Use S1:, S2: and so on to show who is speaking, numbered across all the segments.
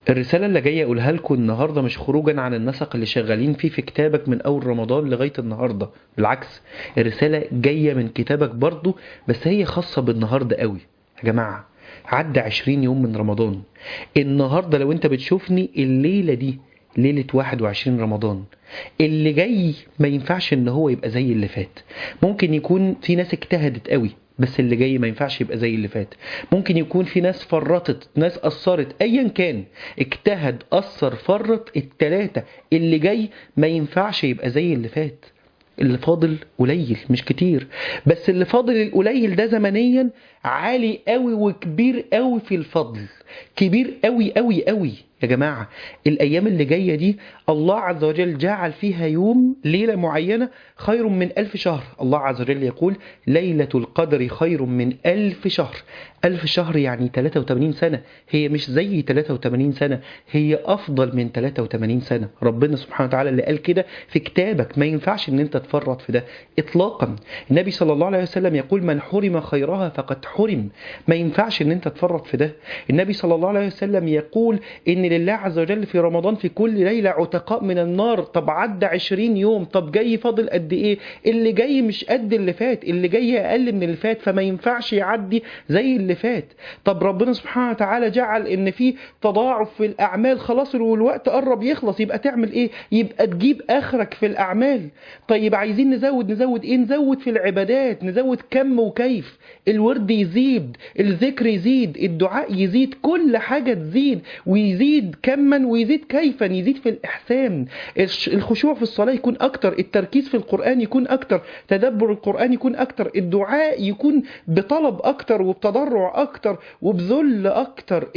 S1: الرسالة اللي جاية أقولها لكم النهاردة مش خروجا عن النسق اللي شغالين فيه في كتابك من أول رمضان لغاية النهاردة. بالعكس، الرسالة جاية من كتابك برضو، بس هي خاصة بالنهاردة قوي. يا جماعة، عدى 20 يوم من رمضان. النهاردة لو انت بتشوفني الليلة دي ليلة 21 رمضان، اللي جاي ما ينفعش ان هو يبقى زي اللي فات. ممكن يكون في ناس اجتهدت قوي، بس اللي جاي ما ينفعش يبقى زي اللي فات. ممكن يكون في ناس فرطت، ناس قصرت، ايا كان، اجتهد، قصر، فرط، التلاتة اللي جاي ما ينفعش يبقى زي اللي فات. اللي فاضل قليل مش كتير، بس اللي فاضل القليل ده زمنيا عالي قوي وكبير قوي في الفضل، كبير قوي قوي قوي. يا جماعة، الأيام اللي جاية دي الله عز وجل جعل فيها يوم، ليلة معينة خير من 1000 شهر. الله عز وجل يقول: ليلة القدر خير من 1000 شهر. 1000 شهر يعني 83 سنة. هي مش زي 83 سنة، هي أفضل من 83 سنة. ربنا سبحانه وتعالى اللي قال كده في كتابك، ما ينفعش ان انت تفرط في ده إطلاقا. النبي صلى الله عليه وسلم يقول: من حرم خيرها فقد حرم. ما ينفعش ان انت تفرط في ده. النبي صلى الله عليه وسلم يقول ان لله عز وجل في رمضان في كل ليلة عتقاء من النار. طب عدى 20 يوم، طب جاي فاضل قد ايه؟ اللي جاي مش قد اللي فات، اللي جاي اقل من اللي فات، فما ينفعش يعدي زي اللي فات. طب ربنا سبحانه وتعالى جعل ان في تضاعف في الاعمال، خلاص والوقت قرب يخلص، يبقى تعمل ايه؟ يبقى تجيب اخرك في الاعمال. طيب عايزين نزود ايه؟ نزود في العبادات، نزود كم وكيف. الورد يزيد، الذكر يزيد، الدعاء يزيد، كل حاجة تزيد، ويزيد كما ويزيد كيفا، يزيد في الإحسان. الخشوع في الصلاة يكون أكتر، التركيز في القرآن يكون أكتر، تدبر القرآن يكون أكتر، الدعاء يكون بطلب أكتر وبتضرع أكتر وبذل أكتر،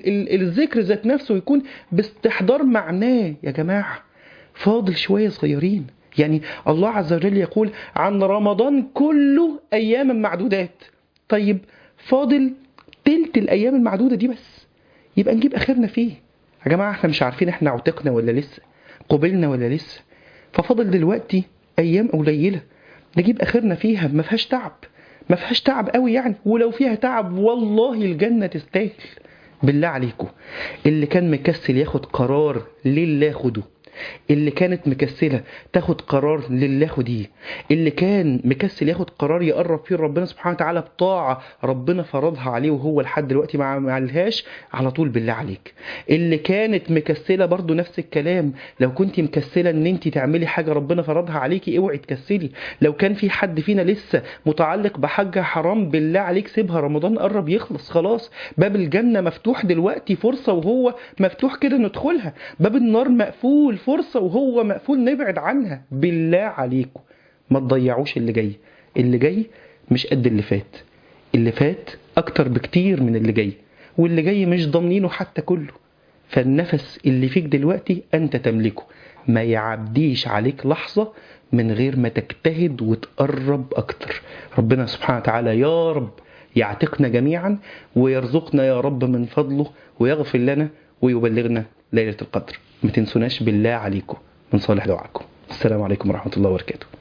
S1: الذكر ذات نفسه يكون باستحضار معناه. يا جماعة، فاضل شوية صغيرين. يعني الله عز وجل يقول عن رمضان كله أيام معدودات. طيب فاضل تلت الأيام المعدودة دي بس، يبقى نجيب آخرنا فيه. يا جماعة، احنا مش عارفين احنا عتقنا ولا لسه، قبلنا ولا لسه. ففاضل دلوقتي أيام قليلة نجيب آخرنا فيها، ما فيهاش تعب، ما فيهاش تعب قوي يعني. ولو فيها تعب والله الجنة تستاهل. بالله عليكم، اللي كان مكسل ياخد قرار لله خده. اللي كانت مكسلة تاخد قرار لله خديه. اللي كان مكسل ياخد قرار يقرب فيه ربنا سبحانه وتعالى بطاعة ربنا فرضها عليه وهو لحد دلوقتي ما عملهاش، على طول بالله عليك. اللي كانت مكسلة برضو نفس الكلام، لو كنت مكسلة ان انت تعملي حاجة ربنا فرضها عليكي، اوعي تكسلي. لو كان في حد فينا لسه متعلق بحاجة حرام، بالله عليك سيبها، رمضان قرب يخلص خلاص. باب الجنة مفتوح دلوقتي، فرصة وهو مفتوح كده ندخلها. باب النار مقفول، فرصة وهو مقفول نبعد عنها. بالله عليكم ما تضيعوش اللي جاي. اللي جاي مش قد اللي فات، اللي فات أكتر بكتير من اللي جاي، واللي جاي مش ضامنينه حتى كله. فالنفس اللي فيك دلوقتي أنت تملكه، ما يعديش عليك لحظة من غير ما تجتهد وتقرب أكتر. ربنا سبحانه وتعالى يا رب يعتقنا جميعا، ويرزقنا يا رب من فضله، ويغفر لنا ويبلغنا ليلة القدر. ما تنسوناش بالله عليكم من صالح دعاءكم. السلام عليكم ورحمة الله وبركاته.